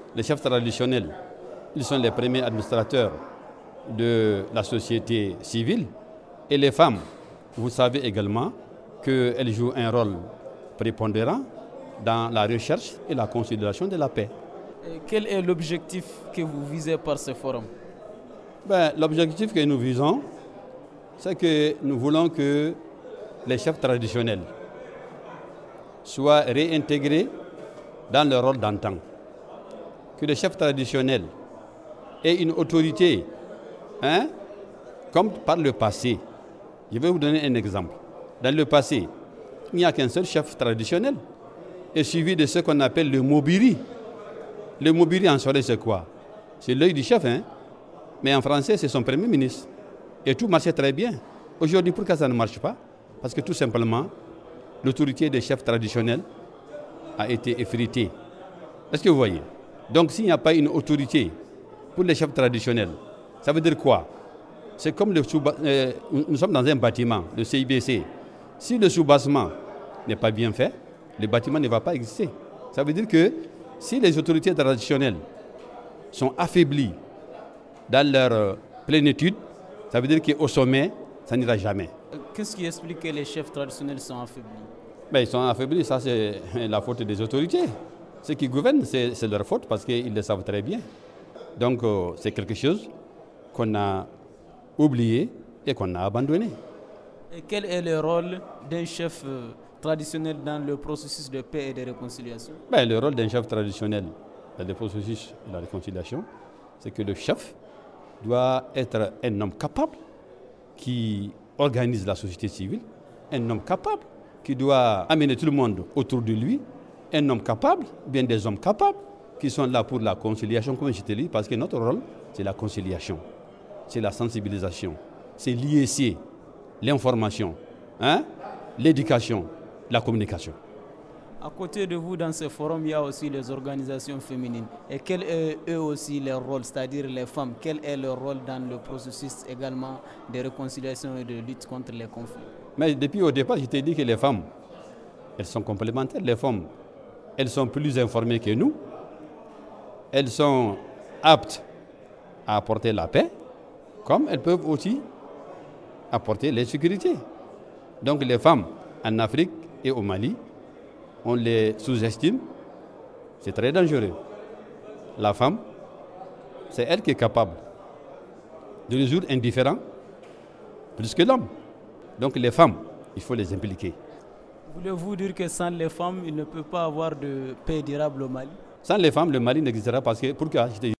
les chefs traditionnels, ils sont les premiers administrateurs de la société civile. Et les femmes, vous savez également qu'elles jouent un rôle prépondérant dans la recherche et la consolidation de la paix. Et quel est l'objectif que vous visez par ce forum? L'objectif que nous visons, c'est que nous voulons que les chefs traditionnels soient réintégrés dans leur rôle d'antan. Que les chefs traditionnels aient une autorité, comme par le passé. Je vais vous donner un exemple. Dans le passé, il n'y a qu'un seul chef traditionnel, et suivi de ce qu'on appelle le mobiri. Le mobiri en soirée, c'est quoi? C'est l'œil du chef, mais en français, c'est son premier ministre. Et tout marchait très bien. Aujourd'hui, pourquoi ça ne marche pas? Parce que tout simplement, l'autorité des chefs traditionnels a été effritée. Est-ce que vous voyez? Donc s'il n'y a pas une autorité pour les chefs traditionnels, ça veut dire quoi? C'est comme nous sommes dans un bâtiment, le CIBC. Si le sous-bassement n'est pas bien fait, le bâtiment ne va pas exister. Ça veut dire que si les autorités traditionnelles sont affaiblies dans leur plénitude, ça veut dire qu'au sommet, ça n'ira jamais. Qu'est-ce qui explique que les chefs traditionnels sont affaiblis? Ils sont affaiblis, ça c'est la faute des autorités. Ceux qui gouvernent, c'est leur faute parce qu'ils le savent très bien. Donc c'est quelque chose qu'on a oublié et qu'on a abandonné. Et quel est le rôle d'un chef traditionnel dans le processus de paix et de réconciliation? Le rôle d'un chef traditionnel dans le processus de la réconciliation, c'est que le chef doit être un homme capable qui organise la société civile, un homme capable qui doit amener tout le monde autour de lui, un homme capable, bien des hommes capables qui sont là pour la conciliation, comme je te dis, parce que notre rôle, c'est la conciliation, c'est la sensibilisation, c'est l'initier, l'information, l'éducation, la communication. À côté de vous, dans ce forum, il y a aussi les organisations féminines. Et quel est eux aussi leur rôle, c'est-à-dire les femmes, quel est leur rôle dans le processus également de réconciliation et de lutte contre les conflits? Mais depuis au départ, je t'ai dit que les femmes, elles sont complémentaires. Les femmes, elles sont plus informées que nous. Elles sont aptes à apporter la paix, comme elles peuvent aussi apporter l'insécurité. Donc les femmes en Afrique et au Mali, on les sous-estime, c'est très dangereux. La femme, c'est elle qui est capable de résoudre un différend plus que l'homme. Donc les femmes, il faut les impliquer. Voulez-vous dire que sans les femmes, il ne peut pas avoir de paix durable au Mali? Sans les femmes, le Mali n'existera pas parce que, pourquoi?